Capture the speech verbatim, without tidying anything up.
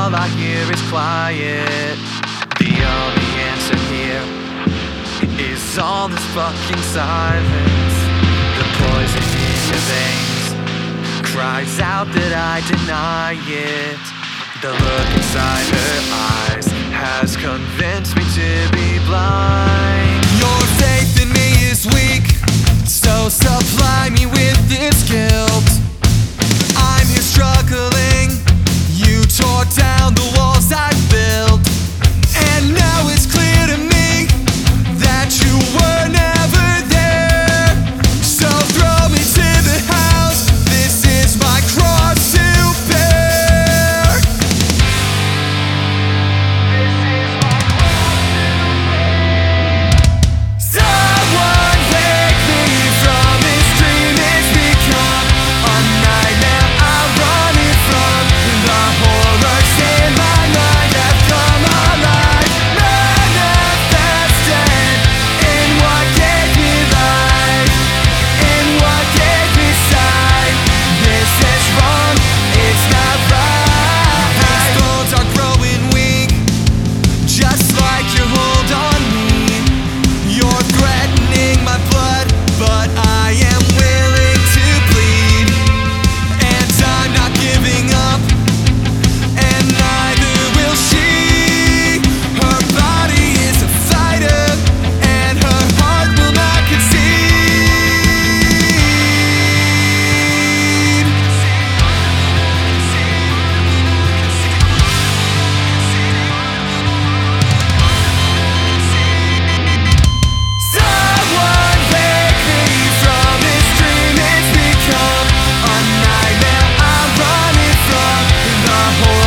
all I hear is quiet. The only answer here is all this fucking silence. The poison in your veins cries out that I deny it. The look inside her eyes has convinced me to be blind. Your faith in me is weak, so supply me with this guilt. I'm here struggling, you tore down the walls I built. And now it's clear to me that you were never there. So throw me to the house, this is my cross to bear. This is my cross to bear. Someone take me from this dream, it's become a nightmare I'm running from. The horrors in my mind have come alive, manifested in what gave me life, in what gave me sight. This is wrong, it's not right. These bones are growing weak, just like your hold on me. You're threatening my blood, but I am willing to bleed. And I'm not giving up, and neither will she. Her body is a fighter, and her heart will not concede. Someone take me from this dream, it's become a nightmare I'm running from. The